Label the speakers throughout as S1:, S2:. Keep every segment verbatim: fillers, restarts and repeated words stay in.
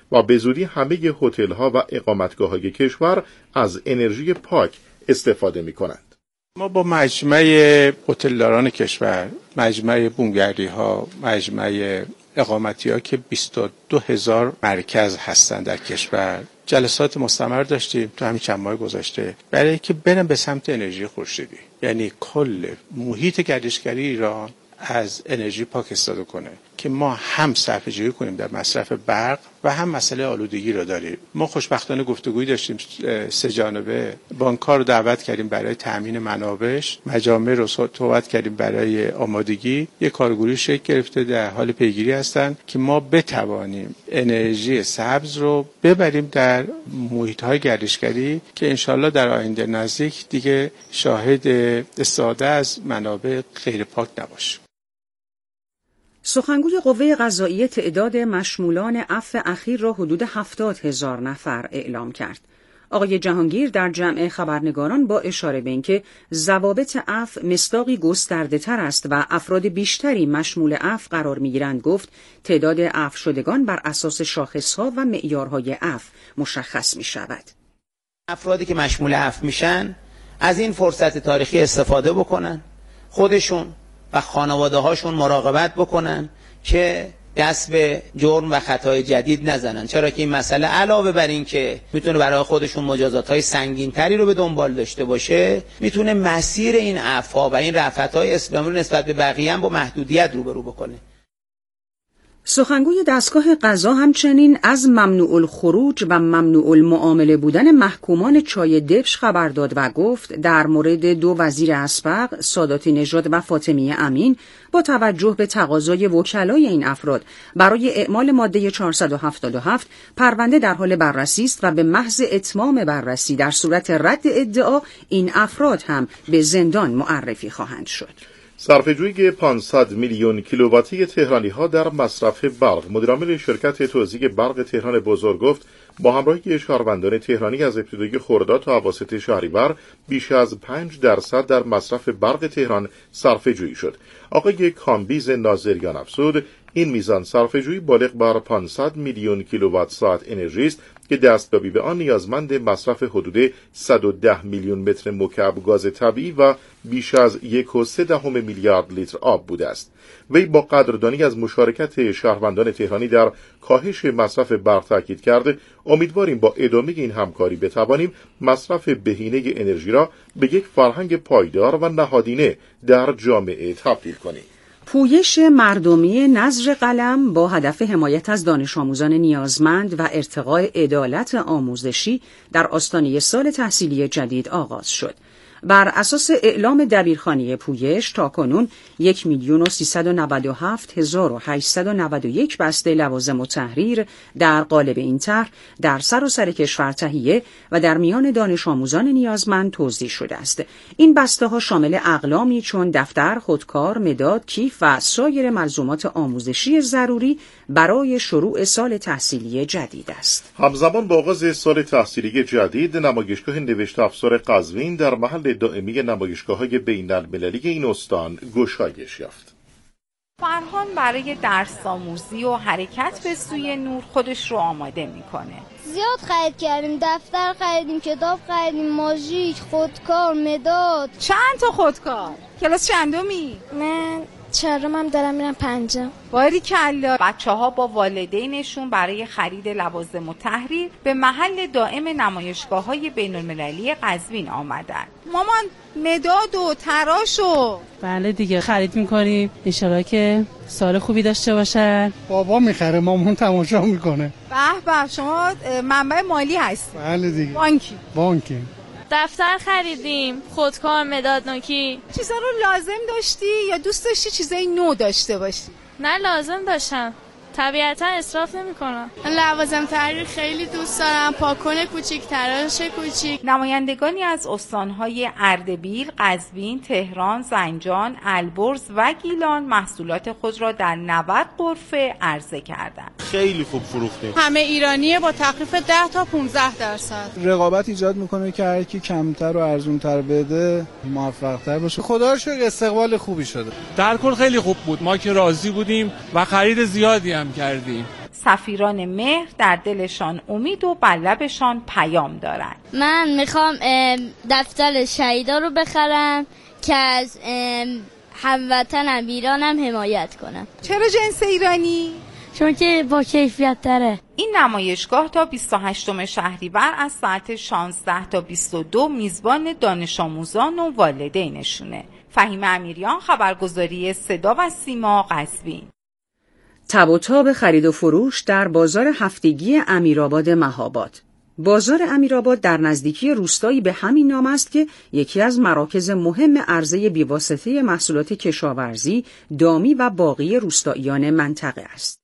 S1: و به زودی همه هتل‌ها و اقامتگاه‌های کشور از انرژی پاک استفاده می‌کنند.
S2: ما با مجمع هتلداران کشور، مجمع بومگردی‌ها، مجمع اقامتی‌ها که بیست و دو هزار مرکز هستند در کشور جلسات مستمر داشتیم تو همین چند ماه گذشته برای اینکه برن به سمت انرژی خورشیدی، یعنی کل محیط گردشگری ایران از انرژی پاک استفاده کنه که ما هم صرفه‌جویی کنیم در مصرف برق و هم مسئله آلودگی رو داریم. ما خوشبختانه گفتگویی داشتیم سه جانبه، بانک‌ها رو دعوت کردیم برای تامین منابعش، مجامع رو صحبت کردیم برای آمادگی، یک کارگروهی شکل گرفته در حال پیگیری هستند که ما بتوانیم انرژی سبز رو ببریم در محیط‌های گردشگری که انشالله در آینده نزدیک دیگه شاهد استفاده از منابع غیر پاک نباشیم.
S3: سخنگوی قوه قضائیه تعداد مشمولان عفو اخیر را حدود هفتاد هزار نفر اعلام کرد. آقای جهانگیر در جمع خبرنگاران با اشاره به اینکه ضوابط عفو مصداقی گسترده‌تر است و افراد بیشتری مشمول عفو قرار می‌گیرند گفت تعداد عفو شدگان بر اساس شاخص‌ها و معیارهای عفو مشخص می‌شود.
S4: افرادی که مشمول عفو میشن از این فرصت تاریخی استفاده بکنن، خودشون و خانواده هاشون مراقبت بکنن که دست به جرم و خطای جدید نزنن، چرا که این مسئله علاوه بر این که میتونه برای خودشون مجازات های سنگین تری رو به دنبال داشته باشه، میتونه مسیر این عفو و این رأفت های اسلامی رو نسبت به بقیه هم با محدودیت روبرو بکنه.
S3: سخنگوی دستگاه قضا همچنین از ممنوع الخروج و ممنوع المعامله بودن محکومان چای دبش خبر داد و گفت در مورد دو وزیر اسبق، ساداتی نژاد و فاطمی امین، با توجه به تقاضای وکلای این افراد برای اعمال ماده چهارصد و هفتاد و هفت پرونده در حال بررسی است و به محض اتمام بررسی در صورت رد ادعا این افراد هم به زندان معرفی خواهند شد.
S1: صرفه‌جویی پانصد میلیون کیلوواتی تهرانی‌ها در مصرف برق. مدیرعامل شرکت توزیع برق تهران بزرگ گفت با همراهی شهروندان تهرانی از ابتدای خرداد تا اواسط شهریور بیش از پنج درصد در مصرف برق تهران صرفه‌جویی شد. آقای کامبیز ناظریان افزود این میزان صرفه‌جویی بالغ بر پانصد میلیون کیلووات ساعت انرژی است که دستیابی به آن نیازمند مصرف حدود صد و ده میلیون متر مکعب گاز طبیعی و بیش از یک و سه دهم میلیارد لیتر آب بوده است. وی با قدردانی از مشارکت شهروندان تهرانی در کاهش مصرف برق تاکید کرده امیدواریم با ادامه این همکاری بتوانیم مصرف بهینه انرژی را به یک فرهنگ پایدار و نهادینه در جامعه تبدیل کنیم.
S3: پویش مردمی نذر قلم با هدف حمایت از دانش آموزان نیازمند و ارتقاء عدالت آموزشی در آستانه سال تحصیلی جدید آغاز شد. بر اساس اعلام دبیرخانه پویش تاکنون یک میلیون و سیصد و نود و هفت هزار و هشتصد و نود و یک بسته لوازم و تحریر در قالب این طرح در سراسر کشور تهیه و در میان دانش آموزان نیازمند توزیع شده است. این بسته ها شامل اقلامی چون دفتر، خودکار، مداد، کیف و سایر ملزومات آموزشی ضروری برای شروع سال تحصیلی جدید است.
S1: همزمان با آغاز سال تحصیلی جدید، نمایشگاه نوشت افزار قزوین در محل دائمی نمایشگاه‌های بین‌المللی این استان گشایش یافت.
S5: فرهان برای درس آموزی و حرکت به سوی نور خودش رو آماده میکنه.
S6: زیاد خرید کردیم، دفتر خریدیم، کتاب خریدیم، ماژیک، خودکار، مداد.
S5: چند تا خودکار؟ کلاس چندمی؟
S6: من چهارمم دارم میرم پنجم.
S5: باریکلا. بچه‌ها با والدینشون برای خرید لوازم و تحریر به محل دائم نمایشگاه‌های بین‌المللی قزوین آمدن. مامان مداد و تراش و
S7: بله دیگه خرید میکنیم ان شاءالله که سال خوبی داشته باشن.
S8: بابا میخره، مامان تماشا میکنه.
S5: به به، شما منبع مالی هستی؟
S8: بله دیگه.
S5: بانکی؟
S8: بانکی.
S9: دفتر خریدیم، خودکار، مداد نوکی.
S5: چیزا رو لازم داشتی یا دوست داشتی چیزای نو داشته باشی؟
S9: نه لازم داشتم، طبیعتا اصراف نمی‌کنم.
S6: لوازم تحریر خیلی دوست دارم، پاکن کوچیک، تراش کوچیک.
S5: نمایندگانی از استان‌های اردبیل، قزوین، تهران، زنجان، البرز و گیلان محصولات خود را در نود غرفه عرضه کردند.
S2: خیلی خوب فروختیم.
S10: همه ایرانیه با تخفیف ده تا پانزده درصد.
S8: رقابت ایجاد میکنه که هر کی کمتر و ارزونتر بده موفق‌تر باشه. خدا رو شکر استقبال خوبی شده.
S11: در کل خیلی خوب بود. ما که راضی بودیم و خرید زیادی هم کردیم.
S5: سفیران مهر در دلشان امید و بر لبشان پیام دارند.
S6: من میخوام دفتر شهیدا رو بخرم که از هموطنم ایرانم حمایت کنم.
S5: چرا جنس ایرانی؟
S6: چون که با کیفیت تره.
S5: این نمایشگاه تا بیست و هشتم شهریور از ساعت شانزده تا بیست و دو میزبان دانش آموزان و والدینشونه. فهیمه امیریان، خبرگزاری صدا و سیما، قزوین.
S3: تب و تاب خرید و فروش در بازار هفتگی امیرآباد مهاباد. بازار امیرآباد در نزدیکی روستایی به همین نام است که یکی از مراکز مهم عرضه بیواسطه محصولات کشاورزی، دامی و باغی روستاییان منطقه است.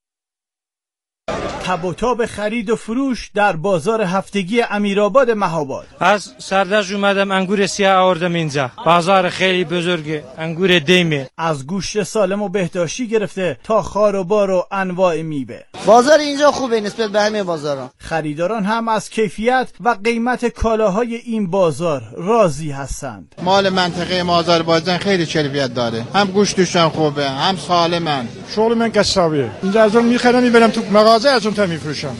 S11: تب و تاب خرید و فروش در بازار هفتگی امیرآباد مهاباد.
S12: از سردج اومدم انگور سیاه آوردم اینجا. بازار خیلی بزرگه، انگور دیمه.
S11: از گوشت سالم و بهداشتی گرفته تا خار و بار و انواع میوه.
S13: بازار اینجا خوبه نسبت به همه بازارها.
S11: خریداران هم از کیفیت و قیمت کالاهای این بازار راضی هستند.
S14: مال منطقه آذربایجان خیلی کیفیت داره. هم گوشتشون خوبه، هم سالمن.
S15: شغل من قصابیه. اینجا از اون میخرم میبرم تو مغازه از اون تا میفروشم.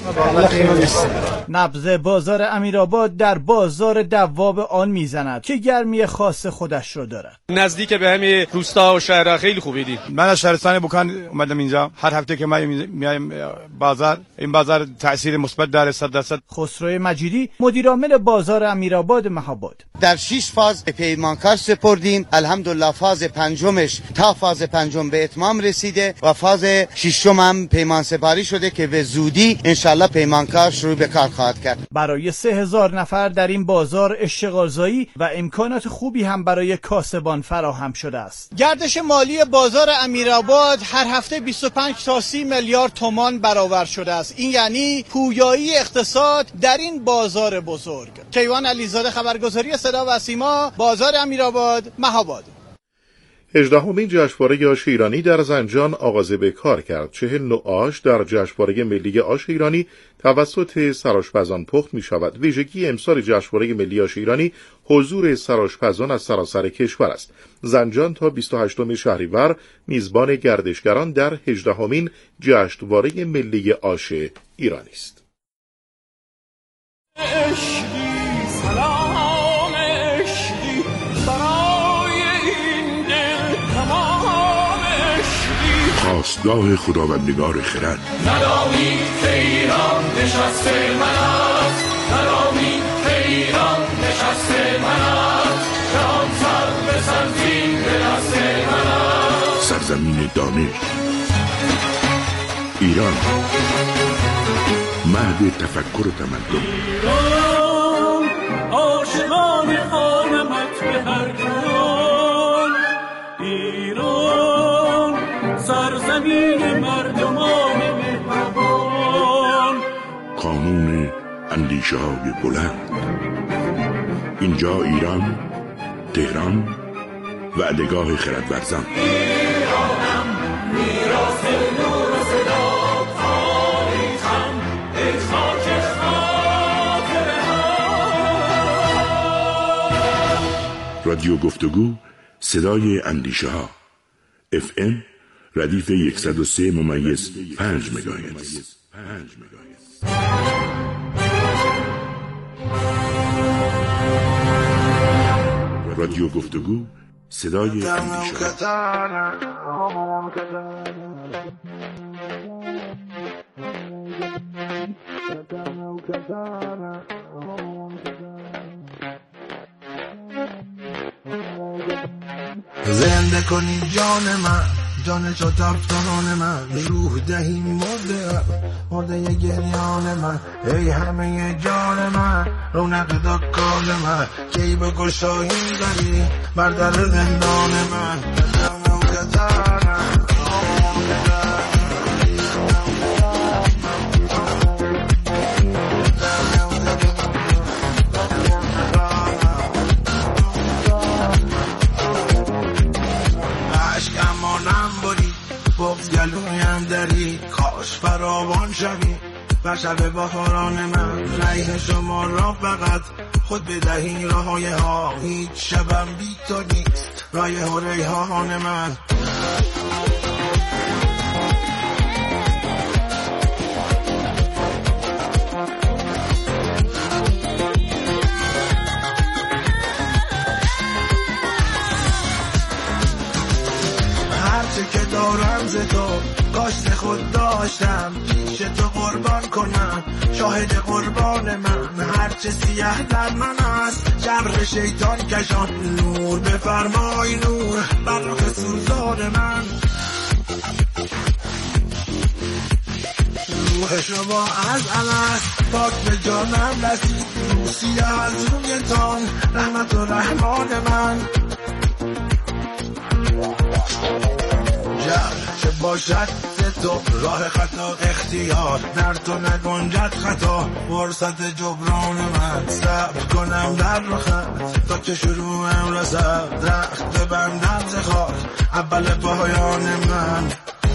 S11: نبض بازار امیرآباد در بازار دواب آن میزند که گرمی خاص خودش رو دارد.
S16: نزدیک به همین روستا و شهرها خیلی خوبه دی.
S15: من از شهرستان بوکان اومدم اینجا. هر هفته که من میایم بازار، این بازار تاثیر مثبت داره صد درصد.
S11: خسرو مجیدی، مدیر عامل بازار امیرآباد مهاباد.
S13: در شش فاز پیمانکار سپردیم. الحمدلله فاز پنجمش تا فاز پنجم به اتمام رسیده و فاز ششم هم پیمان سپاری شده که به زودی انشالله پیمانکار شروع به کار خواهد کرد.
S11: برای سه هزار نفر در این بازار اشتغالزایی و امکانات خوبی هم برای کاسبان فراهم شده است. گردش مالی بازار امیرآباد هر هفته بیست و پنج تا سی میلیارد تومان برآورد شده است. این یعنی پویایی اقتصاد در این بازار بزرگ. کیوان علیزاده، خبرگزاری صدا و سیما، بازار امیرآباد مهاباد.
S1: هجدهمین جشنواره آش ایرانی در زنجان آغاز به کار کرد. چهل نوع آش در جشنواره ملی آش ایرانی توسط سرآشپزان پخت می شود. ویژگی امسال جشنواره ملی آش ایرانی حضور سرآشپزان از سراسر کشور است. زنجان تا بیست و هشتم شهریور میزبان گردشگران در هجدهمین جشنواره ملی آش ایرانی است.
S17: خواستگاه خداوندگار خرد.
S18: ندانید که ایران نشست من است، ندانید که ایران نشست من است، جهان سر به سرزین به دست من است.
S17: سرزمین دانش ایران، مهد تفکر و تمدن.
S18: ایران عاشقان خانمت به هر جان، ایران سرزمین مردمان مهربان.
S17: قانون اندیشه های بلند. اینجا ایران، تهران، وعدگاه خردورزان.
S18: ایرانم میراث نور و صدا، تاریخم ای خاک خاطره ها.
S17: رادیو گفتگو، صدای اندیشه ها. اف ام ردیف صد و سه ممیز پنج مگاهرتز. رادیو گفتگو، صدای اندیشه ها.
S19: زنده کنی جان من، جان چو تفتان من، روح دهی مرده مرده گریان من. ای همه جان من، رونق دکان من، کی به گشایی داری بر در زندان من. گلویم داری کاش فراوان شوی و شب بهاران من. ریح شما را فقط خود بدهی راهای ها، هیچ شبم بی تو نیست رایح و ریحان من. داشت خود داشتم پیش تو قربان کنم شاهد قربان من هرچه سیاه در من است شر شیطان کشان نور بفرمای نور بر رخ سوزان من روح شما از الست پاک به جانم رسید روسی از رویتان رحمت و رحمان من جهل چه باشد تو راه خطا اختیار در تو نگنجد خطا فرصت جبران من صبر کنم در رخت تا که شروعم رسد درخت ببندم ز خاک اول پایان من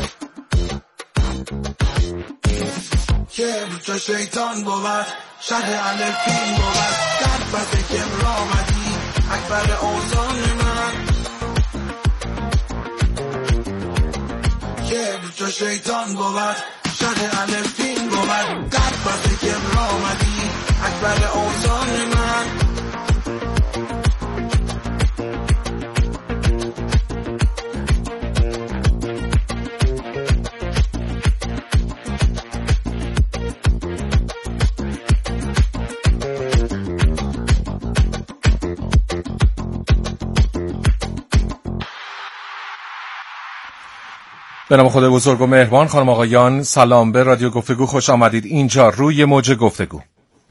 S19: کبر چه شیطان بود شهر الفین بود در بس کبر آمدی اکبر اوزان من کبر چه شیطان بود شهر الفین بود در بس کبر آمدی اکبر اوزان من
S20: به نام خدای بزرگ و مهربان. خانم آقایان سلام، به رادیو گفتگو خوش آمدید. اینجا روی موج گفتگو.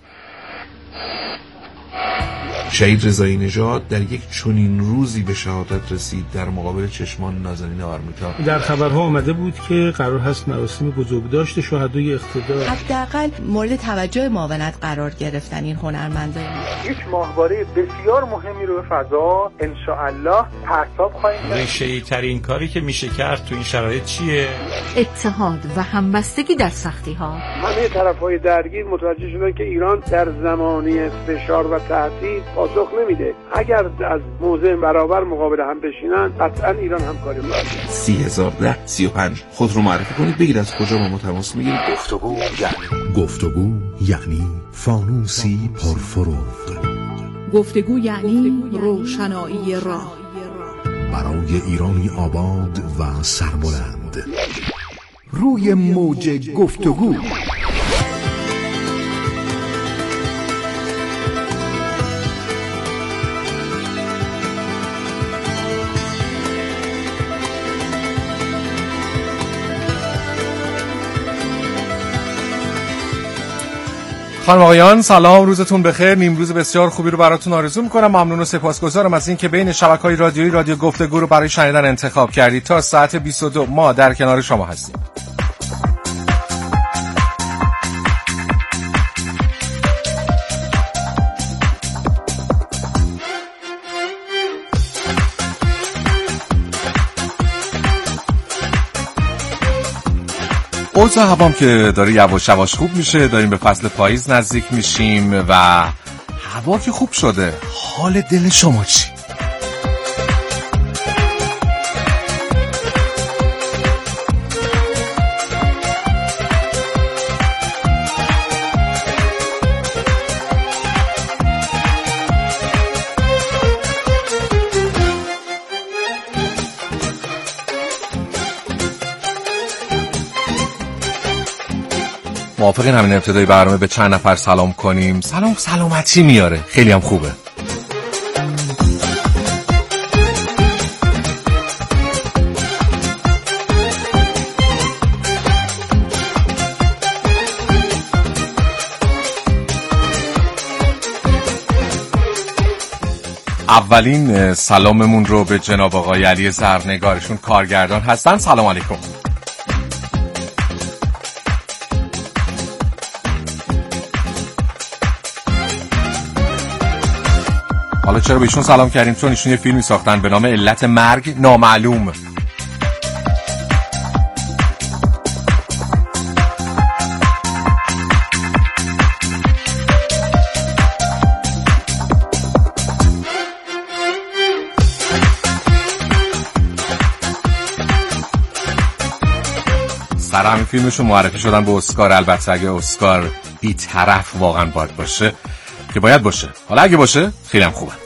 S21: شهید رضایی نژاد در یک چنین روزی به شهادت رسید در مقابل چشمان نازنین آرمیتا.
S22: در خبرها آمده بود که قرار هست مراسم بزرگداشت شهدای اقتدار
S23: حداقل مورد توجه معاونت قرار گرفتن این هنرمندان.
S24: یک ماهواره بسیار مهمی رو به فضا ان شاء الله پرتاب خواهیم کرد.
S25: ریشه‌ای ترین کاری که میشه کرد تو این شرایط چیه؟
S26: اتحاد و همبستگی در سختی‌ها.
S24: همه طرف‌های درگیر متوجه شدن که ایران در زمانی فشار و تهدید پاسخ نمیده. اگر از موضع برابر مقابل هم بشینن قطعا ایران همکاری می‌کنه.
S21: سی هزار ده سی و پنج خود رو معرفی کنید، بگید از کجا با ما تماس میگیرید.
S27: گفتگو یعنی گفتگو یعنی فانوسی پرفروغ.
S26: گفتگو یعنی روشنایی راه
S27: برای ایرانی آباد و سربلند. روی موج گفتگو.
S20: خانم آقایان سلام، روزتون بخیر. نیمروز بسیار خوبی رو براتون آرزو میکنم. ممنون و سپاسگزارم از این که بین شبکه‌های رادیویی رادیو گفتگو رو برای شنیدن انتخاب کردید. تا ساعت بیست و دو ما در کنار شما هستیم. اوضاع هوام که داره یواش یواش خوب میشه، داریم به فصل پاییز نزدیک میشیم و هوا که خوب شده. حال دل شما چی؟ موافقین همین ابتدای برنامه به چند نفر سلام کنیم؟ سلام سلامتی میاره، خیلی هم خوبه. اولین سلاممون رو به جناب آقای علی زرنگارشون کارگردان هستن. سلام علیکم. حالا چرا به ایشون سلام کردیم؟ چون ایشون یه فیلمی ساختن به نام علت مرگ نامعلوم. سر همین فیلمشون معرفی شدن به اسکار. البته اگه اسکار بی طرف واقعا باید باشه که باید باشه، حالا اگه باشه خیلی هم خوبه.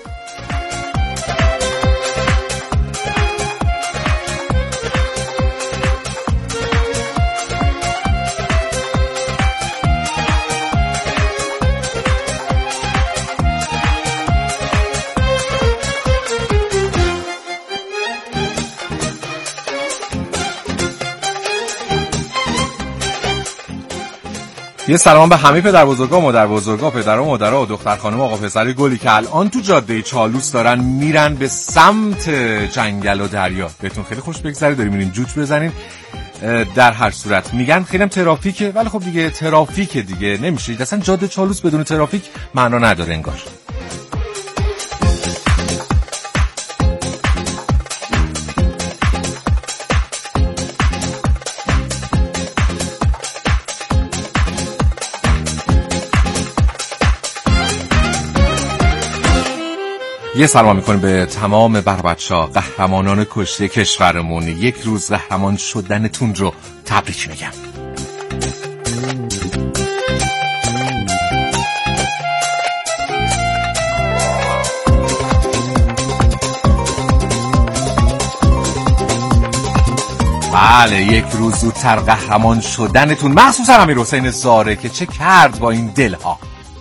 S20: یه سلام به همه پدر بزرگا، مادر بزرگا، پدر و مادرها و دختر خانم آقا پسری گلی که الان تو جاده چالوس دارن میرن به سمت جنگل و دریا. بهتون خیلی خوش بگذره، داریم میرین جوج بزنین. در هر صورت میگن خیلی هم ترافیکه، ولی خب دیگه ترافیک دیگه نمیشه، اصلا جاده چالوس بدون ترافیک معنا نداره انگار. یه سلام میکنیم به تمام بربچه‌ها، قهرمانان کشته کشورمون. یک روز قهرمان شدنتون رو تبریک میگم. بله، یک روز زودتر قهرمان شدنتون، مخصوصا امیر حسین زاره که چه کرد با این دلها.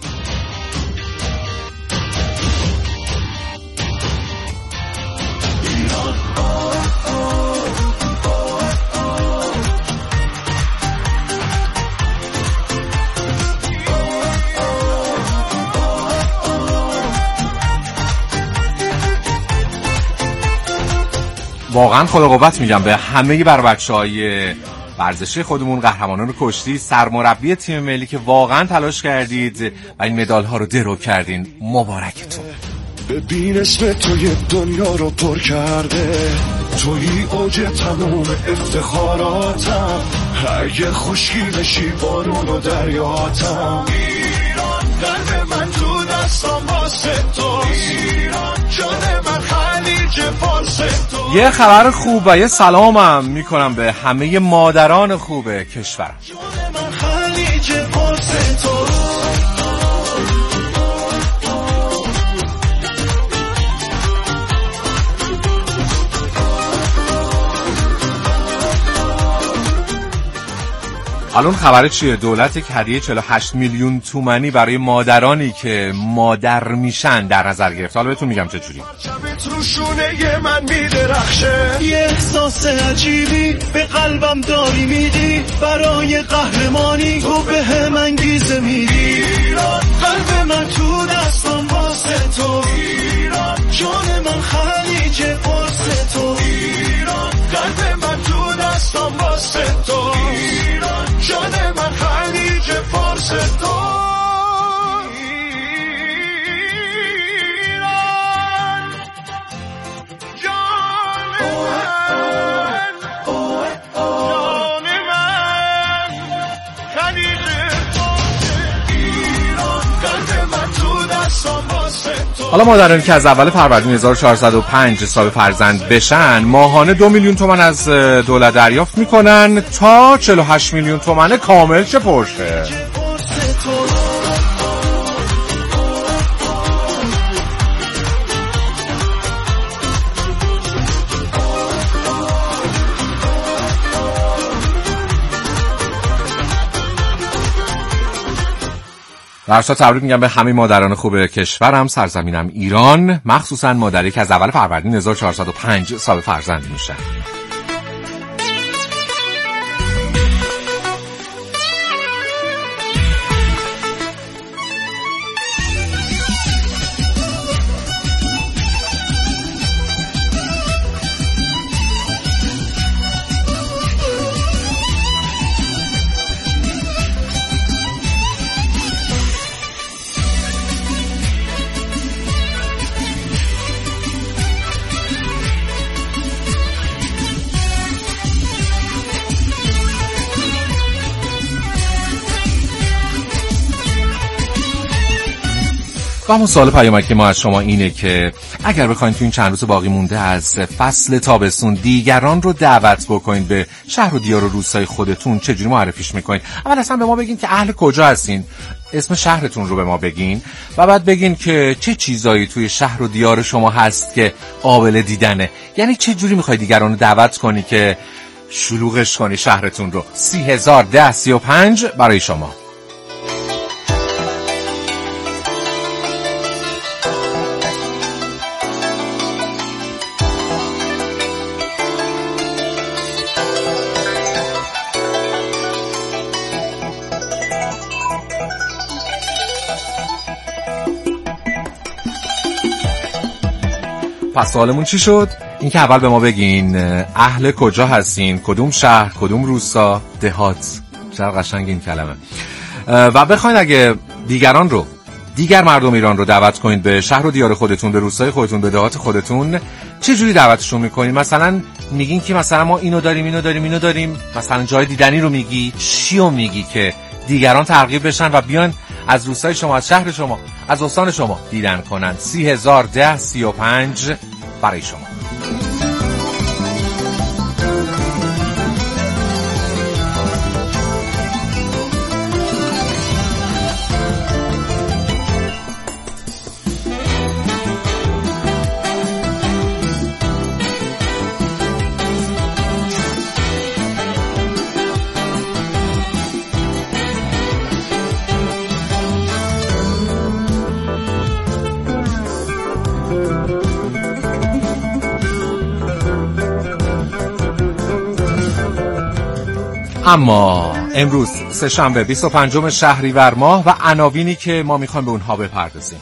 S20: واقعا خدا قوت میگم به همه بر بچه‌های ورزشی خودمون، قهرمانان کشتی، سرمربی تیم ملی که واقعا تلاش کردید و این مدال ها رو درو کردین. مبارکتون.
S18: ببین اسم توی دنیا رو پر کرده، توی اوج تموم افتخاراتم، اگه خشکی بشی بارون و دریاتم، ایران قلب من تو دستم واسه تو، ایران جان من خلیج فارس تو.
S20: یه خبر خوب و یه سلامم میکنم به همه مادران خوب کشورم.
S18: جان من خلیج فارس تو.
S20: الان خبر چیه؟ دولت یک هدیه چهل و هشت میلیون تومانی برای مادرانی که مادر میشن در نظر گرفت. حالا بهتون میگم چه جوری.
S18: روشونه من میدرخشه، یه احساس عجیبی به قلبم داری میدی، برای قهرمانی تو به هم انگیزه میدی، ایران قلب من تو دستم واسه تو، ایران جان من خلیج فارس تو، ایران قلب من تو دستم واسه تو، ایران جان من خلیج فارس تو.
S20: حالا مادرانی که از اول فروردین هزار و چهارصد و پنج حساب فرزند بشن ماهانه دو میلیون تومان از دولت دریافت میکنن تا چهل و هشت میلیون تومان کامل چه پرشه. درسا تبریک میگم به همه مادران خوب کشورم، سرزمینم ایران، مخصوصا مادری که از اول فروردین هزار و چهارصد و پنج صاحب فرزند میشن. و همون سوال پیامکی ما از شما اینه که اگر بخواید تو این چند روز باقی مونده از فصل تابستون دیگران رو دعوت بکنید به شهر و دیار و روستای خودتون، چجوری معرفیش میکنید؟ اول اصلا به ما بگین که اهل کجا هستین، اسم شهرتون رو به ما بگین و بعد بگین که چه چیزایی توی شهر و دیار شما هست که قابل دیدنه. یعنی چه جوری میخوای دیگران رو دعوت کنی که شلوغش کنی شهرتون رو. سی هزار ده سی و پنج برای شما. پس سوالمون چی شد؟ این که اول به ما بگین اهل کجا هستین، کدوم شهر، کدوم روستا، دهات. چقدر قشنگ این کلمه. و بخواین اگه دیگران رو، دیگر مردم ایران رو دعوت کنید به شهر و دیار خودتون، به روستای خودتون، به دهات خودتون، چه جوری دعوتشون میکنین؟ مثلا میگین که مثلا ما اینو داریم اینو داریم اینو داریم، مثلا جای دیدنی رو میگی، چیو میگی که دیگران ترغیب بشن و بیان از روستای شما، از شهر شما، از استان شما دیدن کنن؟ سی هزار ده سی و پنج برای شما. اما امروز سه شنبه بیست و پنجم شهریور ماه و عناوینی که ما میخوایم به اونها بپردازیم.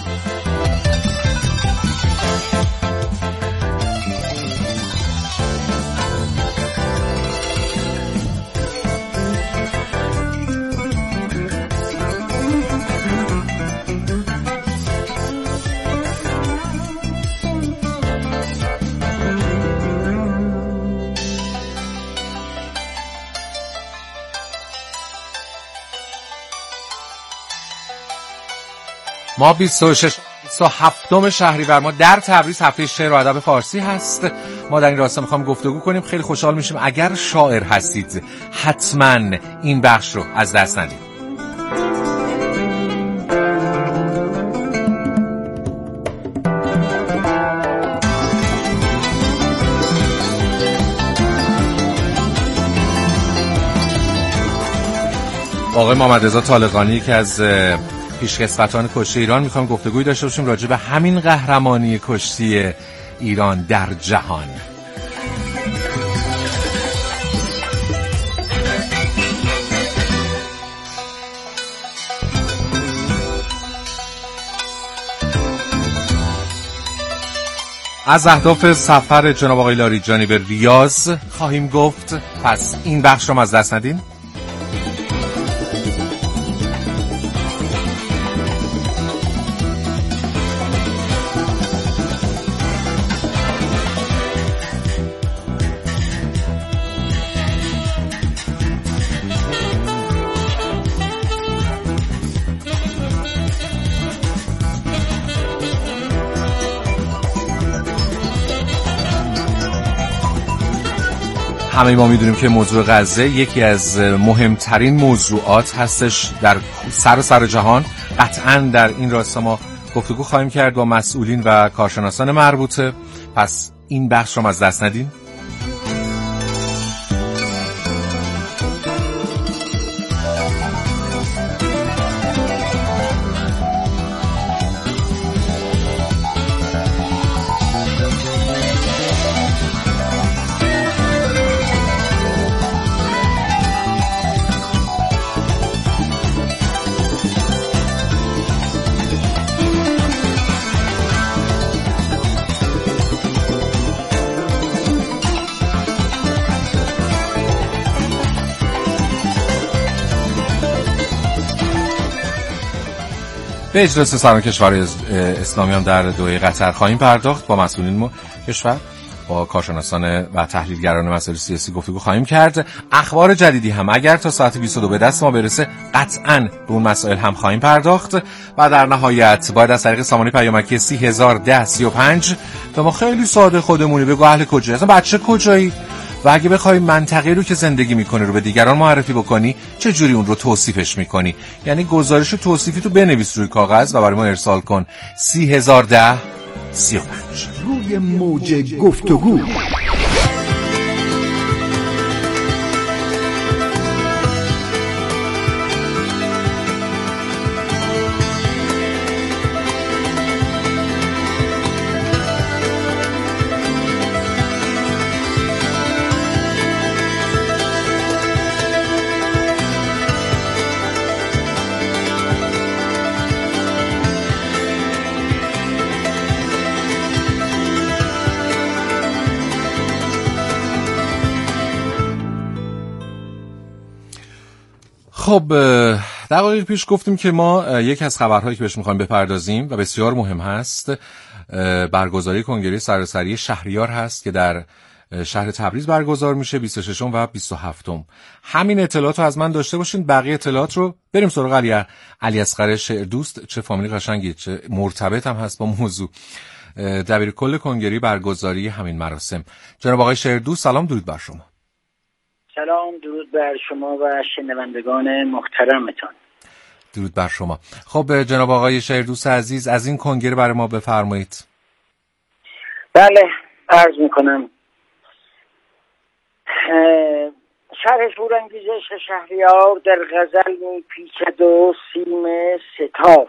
S20: ما بیست و شش بیست و هفتم شهریور ما در تبریز هفته شعر و ادب فارسی هست. ما در این راستا میخوام گفتگو کنیم. خیلی خوشحال میشیم اگر شاعر هستید حتما این بخش رو از دست ندید. آقای محمد رضا طالقانی که از پیشکسوتان کشتی ایران میخوام گفتگوی داشته باشیم راجع به همین قهرمانی کشتی ایران در جهان. از اهداف سفر جناب آقای لاریجانی به ریاض خواهیم گفت، پس این بخش رو از دست ندین. همه ما میدونیم که موضوع غزه یکی از مهمترین موضوعات هستش در سر و سر جهان. قطعاً در این راستا ما گفتگو خواهیم کرد با مسئولین و کارشناسان مربوطه، پس این بخش رو از دست ندین. به اجلاس سران کشورهای اسلامی هم در دوحه قطر خواهیم پرداخت. با مسئولین کشور، با کارشناسان و تحلیلگران مسائل سیاسی گفتگو خواهیم کرد. اخبار جدیدی هم اگر تا ساعت بیست و دو به دست ما برسه قطعاً به اون مسائل هم خواهیم پرداخت. و در نهایت باید از طریق سامانه پیامکی سی هزار ده سی و پنج به ما خیلی ساده خودمونی بگو اهل کجایی، اصلا بچه کجایی، و اگه بخوای منطقه رو که زندگی میکنی رو به دیگران معرفی بکنی چه جوری اون رو توصیفش میکنی. یعنی گزارش و توصیفی تو بنویس روی کاغذ و برای ما ارسال کن. سی هزار ده سی و پنج.
S27: روی موج گفتگو.
S20: خب دقایق پیش گفتیم که ما یک از خبرهایی که بهش میخوایم بپردازیم و بسیار مهم هست برگزاری کنگره سراسری شهریار هست که در شهر تبریز برگزار میشه بیست و ششم و بیست و هفتم. همین اطلاعات رو از من داشته باشین. بقیه اطلاعات رو بریم سراغ علی علی اصغر شعردوست. چه فامیلی قشنگی، چه مرتبط هم هست با موضوع. دبیر کل کنگره برگزاری همین مراسم. جناب آقای شعردوست سلام، درود بر شما.
S2: سلام، درود بر شما و شنوندگان محترمتان.
S20: درود بر شما. خب جناب آقای شعردوست عزیز، از این کنگره برای ما بفرمایید.
S2: بله، عرض میکنم. شرح شورانگیزش شهریار در غزل می پیچد و سیم ستار.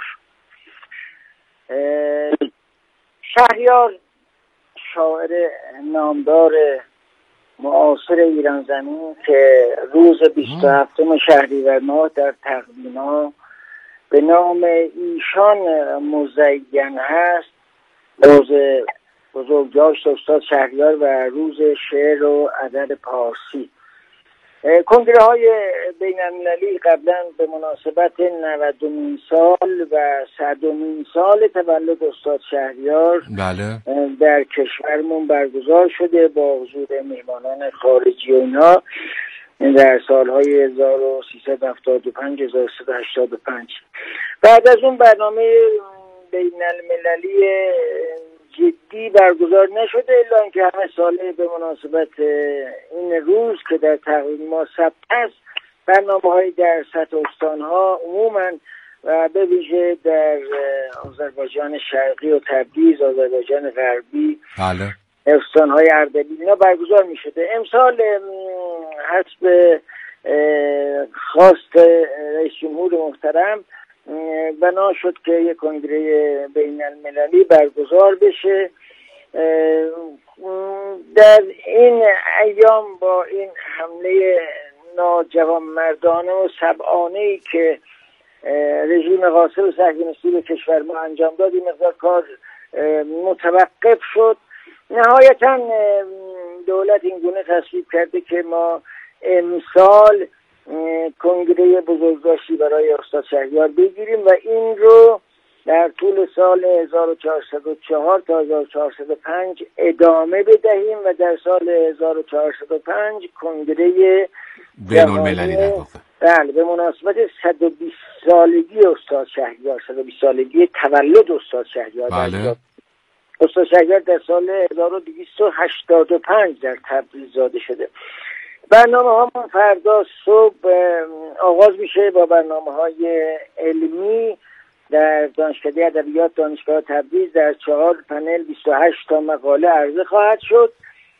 S2: شهریار شاعر نامدار معاصر ایران زمین که روز بیست و هفتم شهریور ماه در تقویم‌ها به نام ایشان مزین هست، روز بزرگداشت استاد شهریار و روز شعر و ادب پارسی. کنگره های بین المللی قبلا به مناسبت نودمین سال و صدمین سال تولد استاد شهریار
S20: بله.
S2: در کشورمون برگزار شده با حضور مهمانان خارجی و اینا در سالهای هزار و سیصد و هفتاد و پنج هزار و سیصد و هشتاد و پنج. بعد از اون برنامه بین المللی جدی برگزار نشده، الا اینکه همه ساله به مناسبت این روز که در تقویم ما ثبت است برنامه‌های در سطح استان‌ها عموماً و به ویژه در آذربایجان شرقی و تبریز، آذربایجان غربی،
S20: بله،
S2: استان‌های اردبیل اینا برگزار می‌شده. امسال حسب خواست رئیس جمهور محترم بنا شد که یک کنگره بین المللی برگزار بشه. در این ایام با این حمله ناجوانمردانه و سبعانه‌ای که رژیم غاصب و صهیونیستی به کشور ما انجام داد این مقدار کار متوقف شد. نهایتا دولت این گونه تصویب کرده که ما امسال کنگره بزرگداشتی برای استاد شهریار بگیریم و این رو در طول سال هزار و چهارصد و چهار تا هزار و چهارصد و پنج ادامه بدهیم و در سال هزار و چهارصد و پنج کنگره
S20: بین‌المللی در واقع
S2: بله به مناسبت صد و بیست سالگی استاد شهریار، صد و بیست سالگی تولد استاد شهریار.
S20: بله.
S2: استاد شهریار در سال هزار و دویست و هشتاد و پنج در تبریز زاده شده. برنامه ها فردا صبح آغاز میشه با برنامه های علمی در دانشکده ادبیات دانشگاه تبریز. در چهار پنل بیست و هشت تا مقاله عرضه خواهد شد.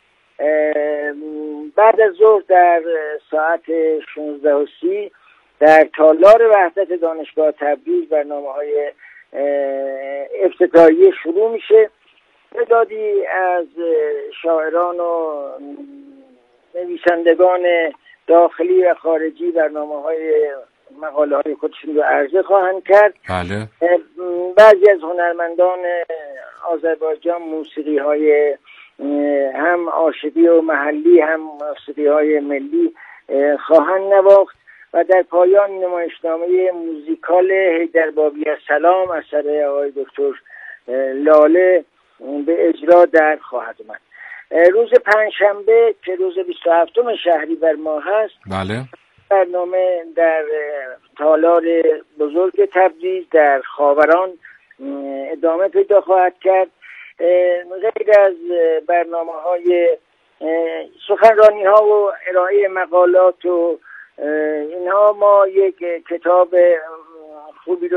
S2: بعد از ظهر در ساعت شانزده و سی در تالار وحدت دانشگاه تبریز برنامه های افتتاحیه شروع میشه. تعدادی از شاعران و نویسندگان داخلی و خارجی برنامه‌های مقاله های خودشون رو عرضه خواهند کرد.
S20: بله.
S2: بعضی از هنرمندان آذربایجان موسیقی های هم عاشقی و محلی هم موسیقی های ملی خواهند نواخت و در پایان نمایشنامه موزیکال حیدربابی السلام اثر آقای دکتر لاله به اجرا در خواهد آمد. روز پنجشنبه که روز بیست و هفتم شهریور ماه هست،
S20: بله،
S2: برنامه در تالار بزرگ تبریز در خاوران ادامه پیدا خواهد کرد. غیر از برنامه های سخنرانی ها و ارائه مقالات و اینها، ما یک کتاب خوبی رو